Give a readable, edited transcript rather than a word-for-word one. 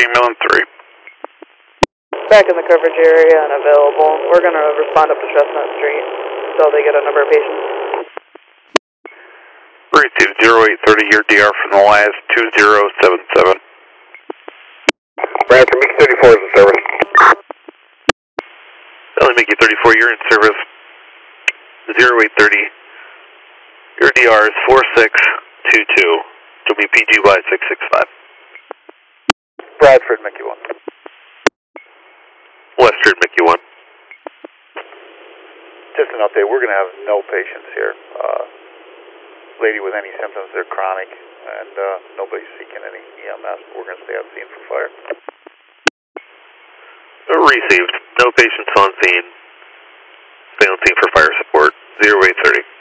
Millen 3. Back in the coverage area and available. We're going to respond up to Chestnut Street until they get a number of patients. Received 0830, your DR from the last 2077. Bradford, Mickey 34 is in service. Only Mickey 34, you're in service. 0830. Your DR is 4622. WPGY 665. Bradford, Mickey 1. Western Mickey 1. Just an update, we're going to have no patients here. Lady with any symptoms, they're chronic, and nobody's seeking any EMS. We're going to stay on scene for fire. Received. No patients on scene. Stay on scene for fire support. 0830.